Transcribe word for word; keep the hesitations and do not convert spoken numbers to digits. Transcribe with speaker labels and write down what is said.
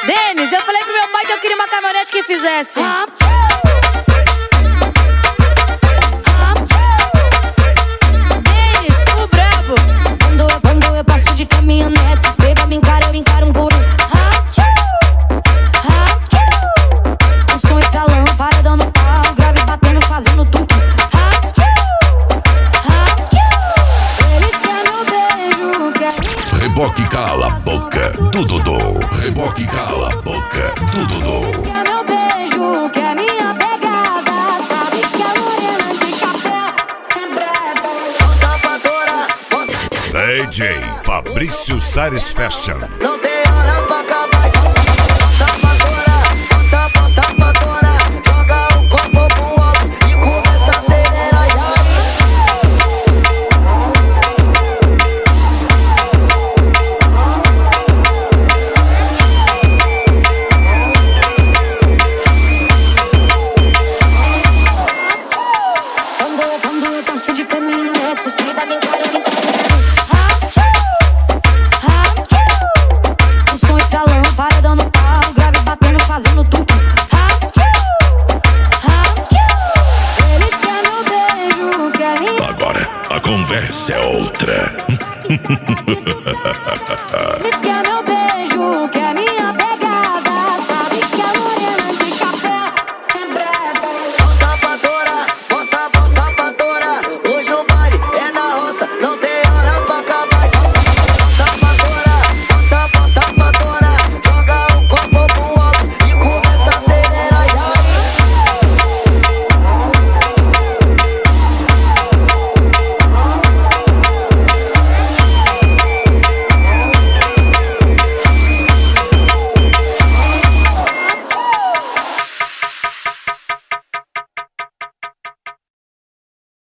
Speaker 1: Denis, eu falei pro meu pai que eu queria uma caminhonete que fizesse. Denis, o brabo.
Speaker 2: Quando eu, quando eu passo de caminhonete, os beba me encaram, eu encaro um por um. Um som estralando, paredão no pau, grave batendo, fazendo tum-tum. Eles querem meu beijo, querem...
Speaker 3: Reboque cala a boca do Dodô. Reboque cala a boca do Dodô.
Speaker 2: Quer meu beijo, quer minha pegada, sabe que a morena de chapéu é brava.
Speaker 4: Volta pra torar,
Speaker 3: D J Fabrício Sares Fashion.
Speaker 4: não tem hora pra acabar. Volta pra torar, volta, volta pra torar. Joga o copo pro alto e começa a acelerar. E aí?
Speaker 2: Quando eu, quando eu passo de caminhonete, os beba me encaram, eu encaro. Um som estralando, paredão no pau, grave batendo, fazendo tum-tum. Eles querem meu beijo, querem...
Speaker 3: Agora a conversa é outra.